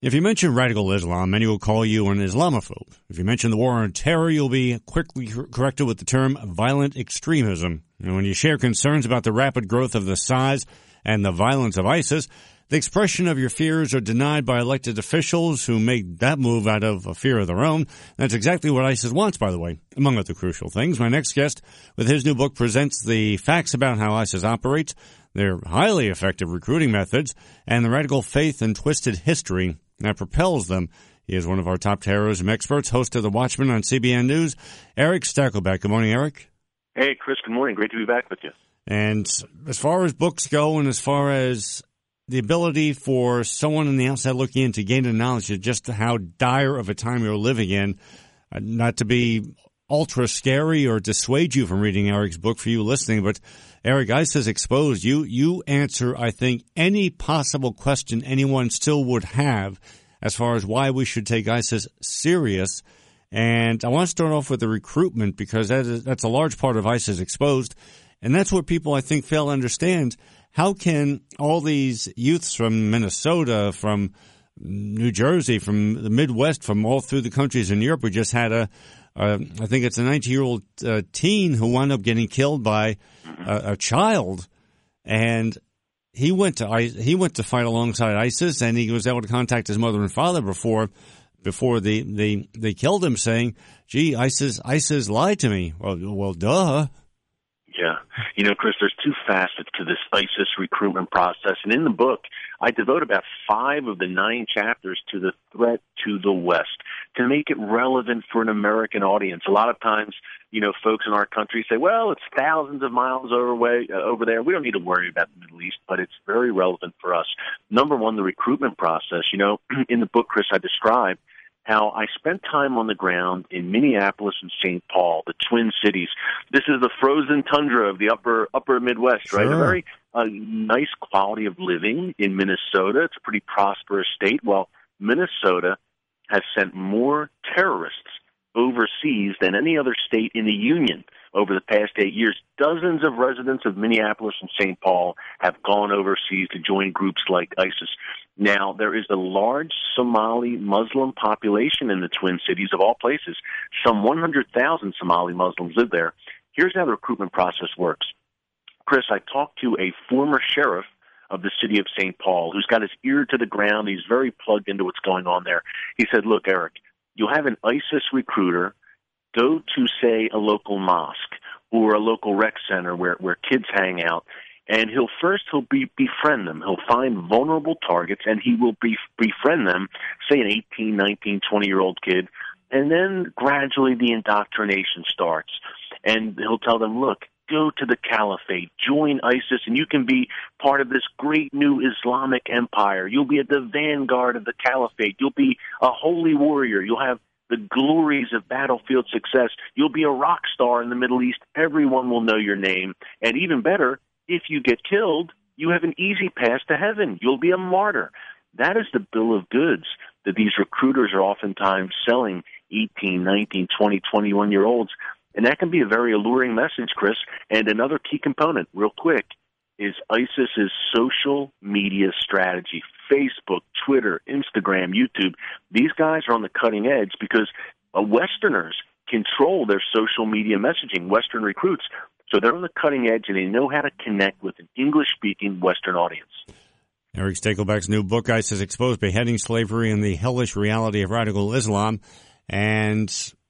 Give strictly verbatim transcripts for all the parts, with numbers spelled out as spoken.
If you mention radical Islam, many will call you an Islamophobe. If you mention the war on terror, you'll be quickly corrected with the term violent extremism. And when you share concerns about the rapid growth of the size and the violence of ISIS, the expression of your fears are denied by elected officials who make that move out of a fear of their own. That's exactly what ISIS wants, by the way, among other crucial things. My next guest, with his new book, presents the facts about how ISIS operates, their highly effective recruiting methods, and the radical faith and twisted history that propels them. He is one of our top terrorism experts, host of The Watchman on C B N News, Erick Stakelbeck. Good morning, Eric. Hey, Chris. Good morning. Great to be back with you. And as far as books go and as far as the ability for someone on the outside looking in to gain the knowledge of just how dire of a time you're living in, uh, not to be ultra scary or dissuade you from reading Eric's book for you listening, but Eric, ISIS Exposed, you, you answer, I think, any possible question anyone still would have as far as why we should take ISIS serious. And I want to start off with the recruitment because that is, that's a large part of ISIS Exposed. And that's what people, I think, fail to understand. How can all these youths from Minnesota, from New Jersey, from the Midwest, from all through the countries in Europe, we just had a, uh, I think it's a nineteen-year-old uh, teen who wound up getting killed by a, a child, and he went to he went to fight alongside ISIS, and he was able to contact his mother and father before before they they, they killed him, saying, "Gee, ISIS ISIS lied to me." Well, well, duh. Yeah. You know, Chris, there's two facets to this ISIS recruitment process. And in the book, I devote about five of the nine chapters to the threat to the West to make it relevant for an American audience. A lot of times, you know, folks in our country say, well, it's thousands of miles over, way, uh, over there. We don't need to worry about the Middle East, but it's very relevant for us. Number one, the recruitment process. You know, in the book, Chris, I describe how I spent time on the ground in Minneapolis and Saint Paul, the Twin Cities. This is the frozen tundra of the upper upper Midwest, right? Sure. A very uh, nice quality of living in Minnesota. It's a pretty prosperous state. Well, Minnesota has sent more terrorists overseas than any other state in the Union over the past eight years. Dozens of residents of Minneapolis and Saint Paul have gone overseas to join groups like ISIS. Now, there is a large Somali Muslim population in the Twin Cities, of all places. Some one hundred thousand Somali Muslims live there. Here's how the recruitment process works. Chris, I talked to a former sheriff of the city of Saint Paul who's got his ear to the ground. He's very plugged into what's going on there. He said, look, Eric, you'll have an ISIS recruiter go to, say, a local mosque or a local rec center where, where kids hang out, and he'll first he'll be, befriend them. He'll find vulnerable targets, and he will be, befriend them, say an eighteen, nineteen, twenty-year-old kid, and then gradually the indoctrination starts. And he'll tell them, look, go to the caliphate, join ISIS, and you can be part of this great new Islamic empire. You'll be at the vanguard of the caliphate. You'll be a holy warrior. You'll have the glories of battlefield success. You'll be a rock star in the Middle East. Everyone will know your name. And even better, if you get killed, you have an easy pass to heaven. You'll be a martyr. That is the bill of goods that these recruiters are oftentimes selling eighteen, nineteen, twenty, twenty-one-year-olds. And that can be a very alluring message, Chris. And another key component, real quick, is ISIS's social media strategy. Facebook, Twitter, Instagram, YouTube. These guys are on the cutting edge because uh, Westerners control their social media messaging, Western recruits. So they're on the cutting edge, and they know how to connect with an English-speaking Western audience. Erick Stakelbeck's new book, ISIS Exposed, Beheading Slavery and the Hellish Reality of Radical Islam. And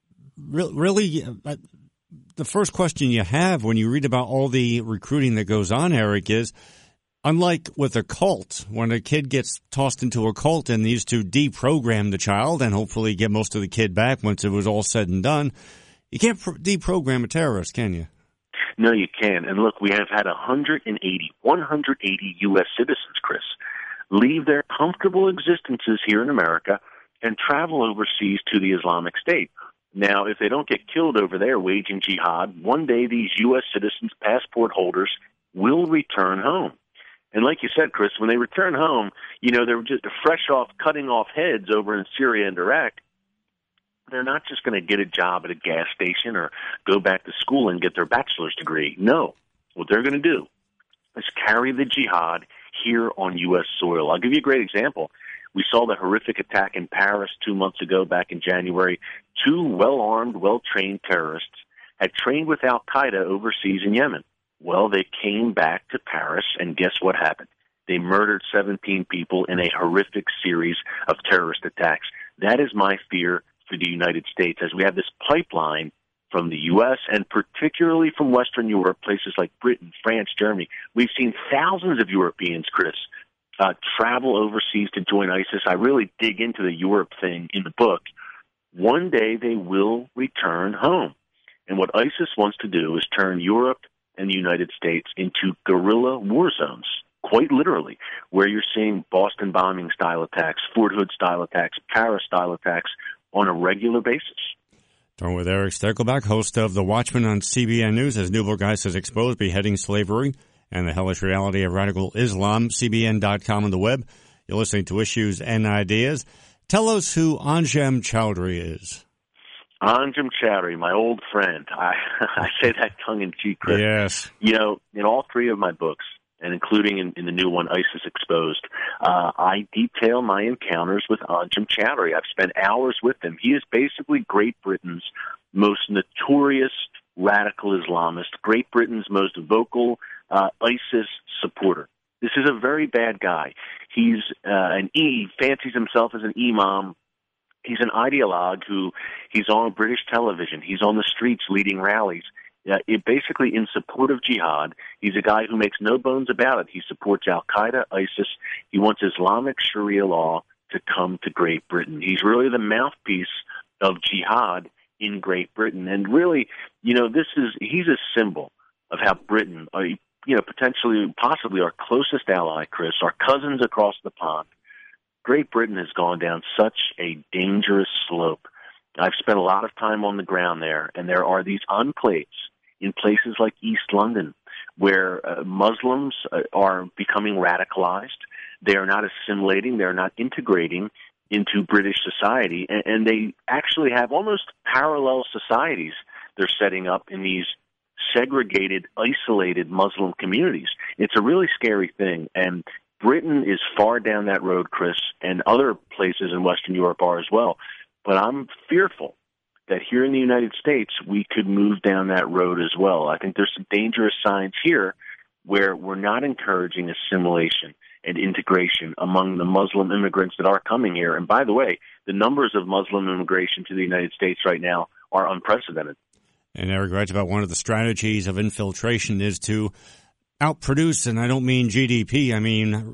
re- really, uh, the first question you have when you read about all the recruiting that goes on, Eric, is, unlike with a cult, when a kid gets tossed into a cult and used to deprogram the child and hopefully get most of the kid back once it was all said and done, you can't pro- deprogram a terrorist, can you? No, you can. And look, we have had one hundred eighty, one hundred eighty U S citizens, Chris, leave their comfortable existences here in America and travel overseas to the Islamic State. Now, if they don't get killed over there waging jihad, one day these U S citizens, passport holders, will return home. And like you said, Chris, when they return home, you know, they're just fresh off cutting off heads over in Syria and Iraq. They're not just going to get a job at a gas station or go back to school and get their bachelor's degree. No. What they're going to do is carry the jihad here on U S soil. I'll give you a great example. We saw the horrific attack in Paris two months ago, back in January. Two well-armed, well-trained terrorists had trained with al-Qaeda overseas in Yemen. Well, they came back to Paris, and guess what happened? They murdered seventeen people in a horrific series of terrorist attacks. That is my fear for the United States, as we have this pipeline from the U S and particularly from Western Europe, places like Britain, France, Germany. We've seen thousands of Europeans, Chris, uh, travel overseas to join ISIS. I really dig into the Europe thing in the book. One day they will return home. And what ISIS wants to do is turn Europe and the United States into guerrilla war zones, quite literally, where you're seeing Boston bombing-style attacks, Fort Hood-style attacks, Paris-style attacks on a regular basis. Talking with Eric Stakelbeck, host of The Watchman on C B N News, as new book ISIS Exposed, Beheading Slavery and the Hellish Reality of Radical Islam, C B N dot com on the web. You're listening to Issues and Ideas. Tell us who Anjem Choudary is. Anjem Choudary, my old friend. I, I say that tongue-in-cheek, Chris. Yes. You know, in all three of my books, and including in, in the new one, ISIS Exposed, uh, I detail my encounters with Anjem Choudary. I've spent hours with him. He is basically Great Britain's most notorious radical Islamist, Great Britain's most vocal uh, ISIS supporter. This is a very bad guy. He's uh, an E, fancies himself as an imam. He's an ideologue who, he's on British television. He's on the streets leading rallies. Uh, it basically in support of jihad. He's a guy who makes no bones about it. He supports al-Qaeda, ISIS. He wants Islamic Sharia law to come to Great Britain. He's really the mouthpiece of jihad in Great Britain. And really, you know, this is, he's a symbol of how Britain, uh, you know, potentially, possibly our closest ally, Chris, our cousins across the pond. Great Britain has gone down such a dangerous slope. I've spent a lot of time on the ground there, and there are these enclaves in places like East London where uh, Muslims uh, are becoming radicalized. They are not assimilating. They're not integrating into British society, and, and they actually have almost parallel societies they're setting up in these segregated, isolated Muslim communities. It's a really scary thing, and Britain is far down that road, Chris, and other places in Western Europe are as well. But I'm fearful that here in the United States, we could move down that road as well. I think there's some dangerous signs here where we're not encouraging assimilation and integration among the Muslim immigrants that are coming here. And by the way, the numbers of Muslim immigration to the United States right now are unprecedented. And Eric writes about one of the strategies of infiltration is to outproduce, and I don't mean G D P, I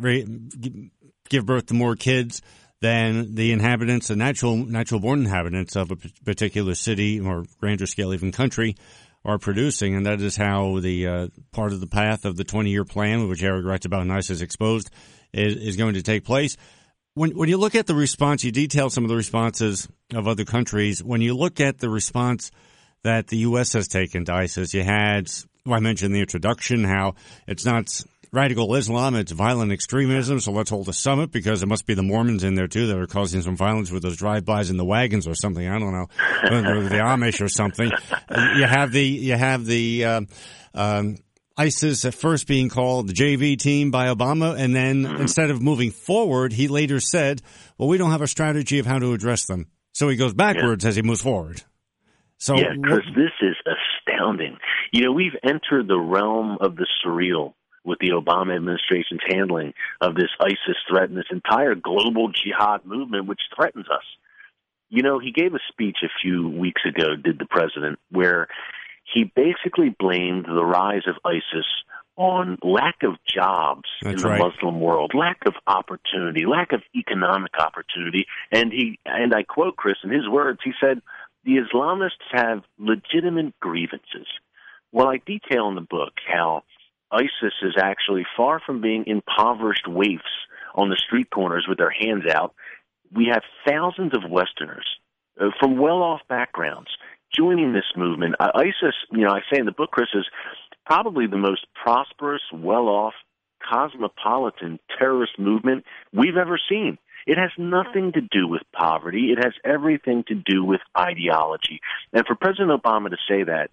mean give birth to more kids than the inhabitants, the natural natural-born inhabitants of a particular city or grander scale, even country, are producing. And that is how the uh, part of the path of the twenty-year plan, which Eric writes about in ISIS Exposed, is, is going to take place. When, when you look at the response, you detail some of the responses of other countries. When you look at the response that the U S has taken to ISIS, you had, well, I mentioned in the introduction how it's not radical Islam, it's violent extremism, so let's hold a summit because it must be the Mormons in there too that are causing some violence with those drive-bys in the wagons or something. I don't know, or the Amish or something. You have the you have the uh, um, ISIS at first being called the J V team by Obama, and then mm-hmm. instead of moving forward, he later said, "Well, we don't have a strategy of how to address them." So he goes backwards yeah. as he moves forward. So yeah, because this is astounding. You know, we've entered the realm of the surreal with the Obama administration's handling of this ISIS threat and this entire global jihad movement, which threatens us. You know, he gave a speech a few weeks ago, did the president, where he basically blamed the rise of ISIS on lack of jobs That's in the right. Muslim world, lack of opportunity, lack of economic opportunity. And he, and I quote Chris in his words, he said, "The Islamists have legitimate grievances." Well, I detail in the book how ISIS is actually far from being impoverished waifs on the street corners with their hands out. We have thousands of Westerners uh, from well-off backgrounds joining this movement. Uh, ISIS, you know, I say in the book, Chris, is probably the most prosperous, well-off, cosmopolitan terrorist movement we've ever seen. It has nothing to do with poverty. It has everything to do with ideology. And for President Obama to say that,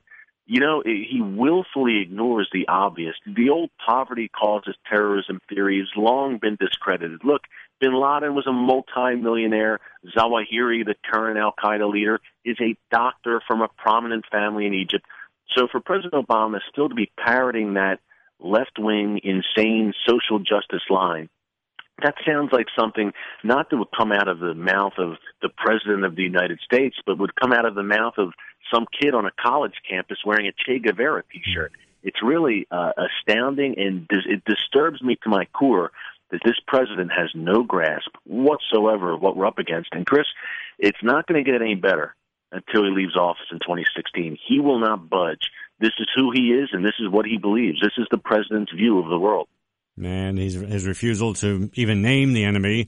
you know, he willfully ignores the obvious. The old poverty causes terrorism theory has long been discredited. Look, bin Laden was a multimillionaire. Zawahiri, the current al-Qaeda leader, is a doctor from a prominent family in Egypt. So for President Obama still to be parroting that left-wing, insane social justice line, that sounds like something not that would come out of the mouth of the President of the United States, but would come out of the mouth of some kid on a college campus wearing a Che Guevara T-shirt. It's really uh, astounding, and dis- it disturbs me to my core that this president has no grasp whatsoever of what we're up against. And, Chris, it's not going to get any better until he leaves office in twenty sixteen. He will not budge. This is who he is, and this is what he believes. This is the president's view of the world. And his, his refusal to even name the enemy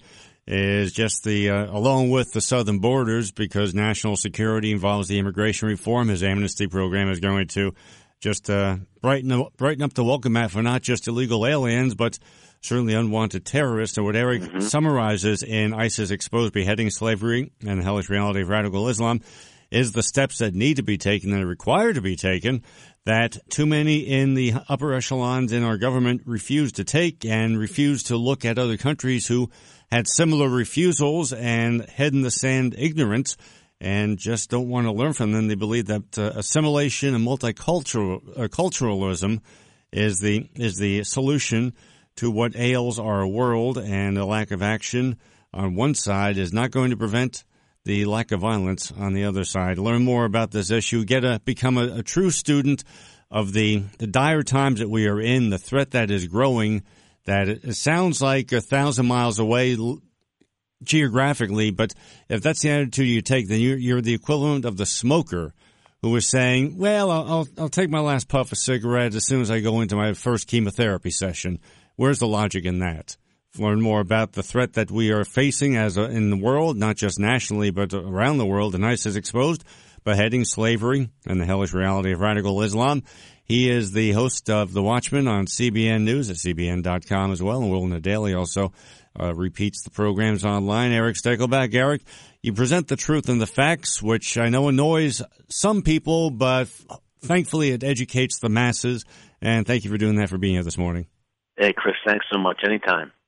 is just the, uh, along with the southern borders, because national security involves the immigration reform. His amnesty program is going to just uh, brighten, brighten up the welcome mat for not just illegal aliens, but certainly unwanted terrorists. And what Eric mm-hmm. summarizes in ISIS Exposed: Beheading, Slavery, and the Hellish Reality of Radical Islam is the steps that need to be taken and are required to be taken that too many in the upper echelons in our government refuse to take, and refuse to look at other countries who had similar refusals and head in the sand ignorance and just don't want to learn from them. They believe that uh, assimilation and multicultural uh, culturalism is the is the solution to what ails our world, and a lack of action on one side is not going to prevent the lack of violence on the other side. Learn more about this issue. Get a become a, a true student of the, the dire times that we are in, the threat that is growing, that it, it sounds like a thousand miles away geographically, but if that's the attitude you take, then you're, you're the equivalent of the smoker who is saying, well, I'll, I'll, I'll take my last puff of cigarette as soon as I go into my first chemotherapy session. Where's the logic in that? Learn more about the threat that we are facing as a, in the world, not just nationally, but around the world. And ISIS Exposed: Beheading, Slavery, and the Hellish Reality of Radical Islam. He is the host of The Watchman on C B N News at C B N dot com as well. And Will Nadaly also uh, repeats the programs online. Eric Stakelbeck. Eric, you present the truth and the facts, which I know annoys some people, but thankfully it educates the masses. And thank you for doing that, for being here this morning. Hey, Chris, thanks so much. Anytime.